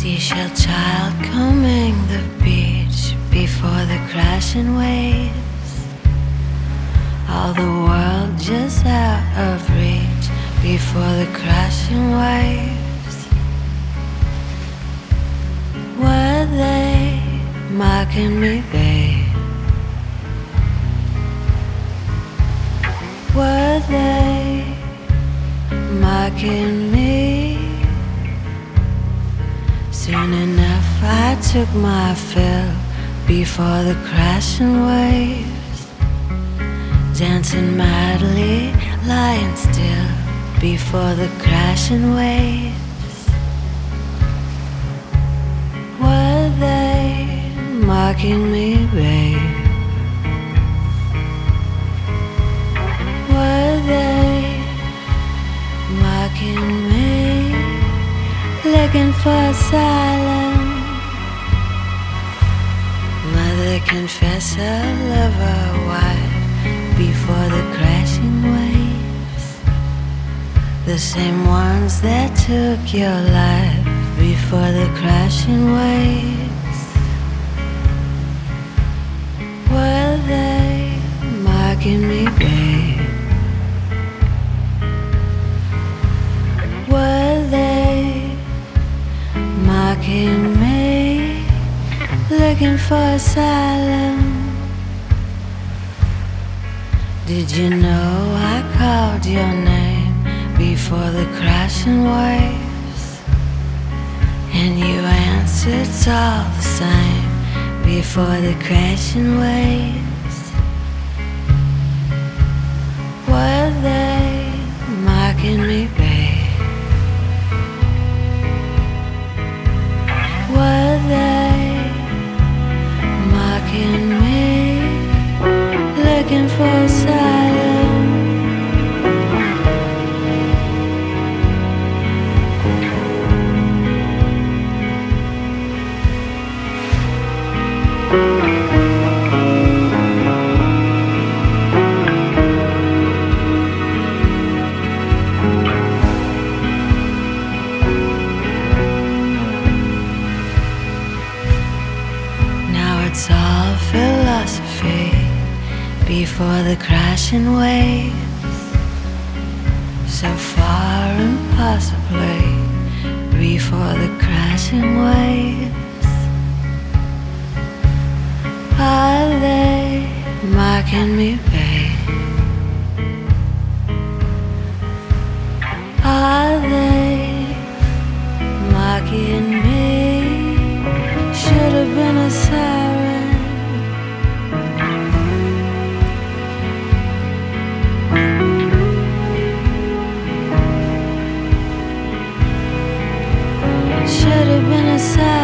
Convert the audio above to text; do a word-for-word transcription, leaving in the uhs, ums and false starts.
Seashell child combing the beach before the crashing waves. All the world just out of reach before the crashing waves. Were they mocking me, babe? Were they mocking me? Soon enough I took my fill before the crashing waves, dancing madly, lying still before the crashing waves. Were they mocking me, babe? Were they mocking me? Looking for asylum. Mother confess her lover wife before the crashing waves, the same ones that took your life before the crashing waves. Were they mocking me, babe? Were they mocking me, looking for asylum? Did you know I called your name before the crashing waves? And you answered it's all the same before the crashing waves. Were they mocking me, babe? Were they mocking me, looking for asylum? It's all philosophy before the crashing waves, so far impossibly before the crashing waves. Are they mocking me, babe? Are they mocking me? Should have been a siren. Should have been a siren.